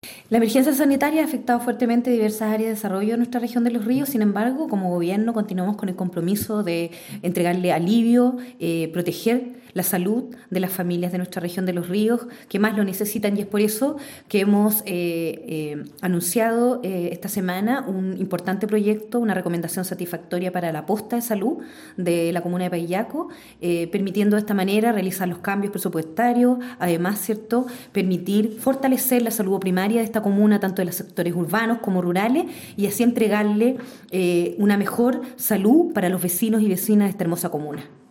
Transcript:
La emergencia sanitaria ha afectado fuertemente diversas áreas de desarrollo de nuestra región de Los Ríos. Sin embargo, como gobierno continuamos con el compromiso de entregarle alivio, proteger la salud de las familias de nuestra región de Los Ríos que más lo necesitan, y es por eso que hemos anunciado esta semana un importante proyecto, una recomendación satisfactoria para la posta de salud de la comuna de Paillaco, permitiendo de esta manera realizar los cambios presupuestarios, además, ¿cierto?, permitir fortalecer la salud primaria de esta comuna, tanto de los sectores urbanos como rurales, y así entregarle una mejor salud para los vecinos y vecinas de esta hermosa comuna.